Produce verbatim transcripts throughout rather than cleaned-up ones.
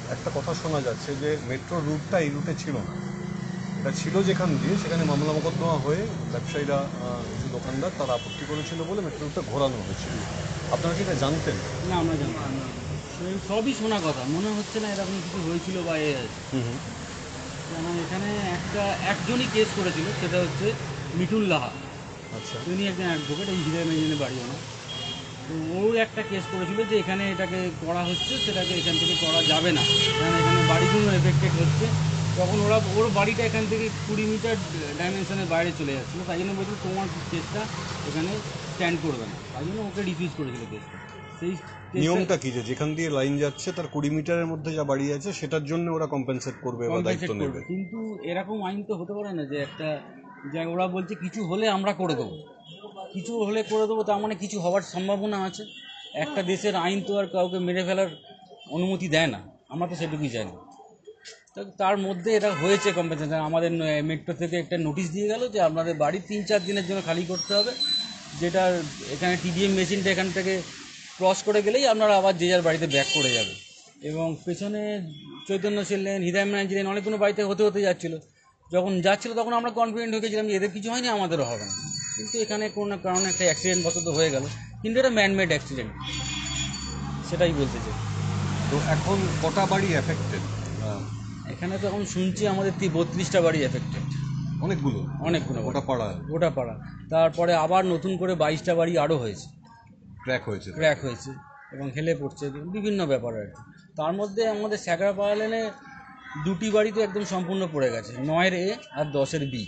একটা কথা শোনা যাচ্ছে যে মেট্রো রুটটা এই রুটে ছিল না, এটা ছিল যেখান দিয়ে, সেখানে মামলা মোকদ্দমা হয়ে ব্যবসায়ীরা, কিছু দোকানদার তারা আপত্তি করেছিল বলে মেট্রো রুটটা ঘোরানো হয়েছিল। আপনারা কি এটা জানতেন? না, আমরা জানতাম না। সে- সবই শোনা কথা, মনে হচ্ছে না এরকম কিছু হয়েছিল বা এ আছে। হুম হুম। কেন এখানে একটা একজনই কেস করেছিল, সেটা হচ্ছে মিঠুন লাহা। আচ্ছা। তিনি একজন অ্যাডভোকেট, এই হৃদয় মেজিনে বাড়ি ওনার। তো ওর একটা কেস করেছিল যে এখানে এটাকে করা হচ্ছে, সেটাকে এখান থেকে করা যাবে না, কারণ এখানে বাড়িগুলো এফেক্টেড হচ্ছে। তখন ওরা ওর বাড়িটা এখান থেকে কুড়ি মিটার ডাইমেনশনের বাইরে চলে যাচ্ছিলো, তাই জন্য বলছিল তোমার কেসটা এখানে স্ট্যান্ড করবে না, তাই জন্য ওকে রিফিউজ করেছিল কেসটা। সেই কেসটা নিয়মটা কি যে যেখান দিয়ে লাইন যাচ্ছে তার কুড়ি মিটারের মধ্যে যা বাড়ি আছে সেটার জন্য ওরা কম্পেনসেট করবে বা দায়িত্ব কম্পেনসেট নেবে? করবে, কিন্তু এরকম আইন তো হতে পারে না যে একটা, যে ওরা বলছে কিছু হলে আমরা করে দেবো, কিছু হলে করে দেবো, তার মানে কিছু হওয়ার সম্ভাবনা আছে। একটা দেশের আইন তো আর কাউকে মেরে ফেলার অনুমতি দেয় না, আমরা তো সেটুকুই জানি। তো তার মধ্যে এটা হয়েছে কম্পেনসেশন। আমাদের মেট্রো থেকে একটা নোটিশ দিয়ে গেল যে আপনাদের বাড়ি তিন চার দিনের জন্য খালি করতে হবে, যেটা এখানে টিডিএম মেশিনটা এখান থেকে ক্রস করে গেলেই আপনারা আবার যে যার বাড়িতে ব্যাক করে যাবে। এবং পেছনে চৈতন্য ছিলেন, হৃদয় ম্যান ছিলেন, অনেকগুলো বাড়িতে হতে হতে যাচ্ছিলো। যখন যাচ্ছিলো তখন আমরা কনফিডেন্ট হয়ে গেছিলাম যে এদের কিছু হয়নি, আমাদেরও হবে না। কিন্তু এখানে কোনো কারণে একটা অ্যাক্সিডেন্ট বশত হয়ে গেল, কিন্তু এটা ম্যানমেড অ্যাক্সিডেন্ট, সেটাই বলতে চাই। তো এখন কটা বাড়ি এফেক্টেড? এখানে তো এখন শুনছি আমাদের বত্রিশটা বাড়ি এফেক্টেড। অনেকগুলো অনেকগুলো গোটা পাড়া গোটা পাড়া। তারপরে আবার নতুন করে বাইশটা বাড়ি আরও হয়েছে, ক্র্যাক হয়েছে। ক্র্যাক হয়েছে এবং হেলে পড়ছে, বিভিন্ন ব্যাপার আর কি। তার মধ্যে আমাদের স্যাকরাপাড়া লেনে দুটি বাড়ি তো একদম সম্পূর্ণ পড়ে গেছে, নয়ের এ আর দশের বি।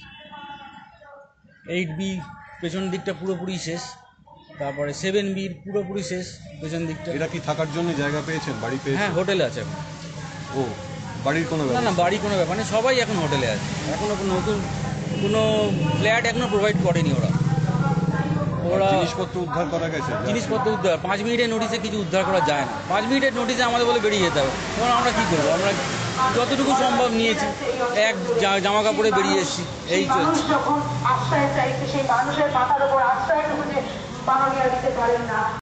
এইট বি পেছন দিকটা পুরোপুরি শেষ, তারপরে সেভেন বির পুরোপুরি শেষ পেছন দিকটা। এরা কি থাকার জন্য জায়গা পেয়েছেন, বাড়ি পেয়েছেন? হ্যাঁ, হোটেলে আছে এখন। ও, বাড়ির কোনো না না, ব্যবস্থা? বাড়ি কোনো ব্যাপার নেই, সবাই এখন হোটেলে আছে, এখনও নতুন কোনো ফ্ল্যাট এখনও প্রোভাইড করেনি ওরা। ওরা জিনিসপত্র উদ্ধার করা গেছে? জিনিসপত্র উদ্ধার পাঁচ মিনিটের নোটিশে কিছু উদ্ধার করা যায় না, পাঁচ মিনিটের নোটিশে আমাদের বলে বেরিয়ে যেতে হবে। তখন আমরা কী করবো? আমরা যতটুকু সম্ভব নিয়েছি, এক জামা কাপড়ে বেরিয়ে এসেছি, এই চলছে। যখন আশ্রয় চাইছে, সেই মানুষের মাথার উপর আশ্রয়টুকু যে মাননীয় দিতে পারেন না।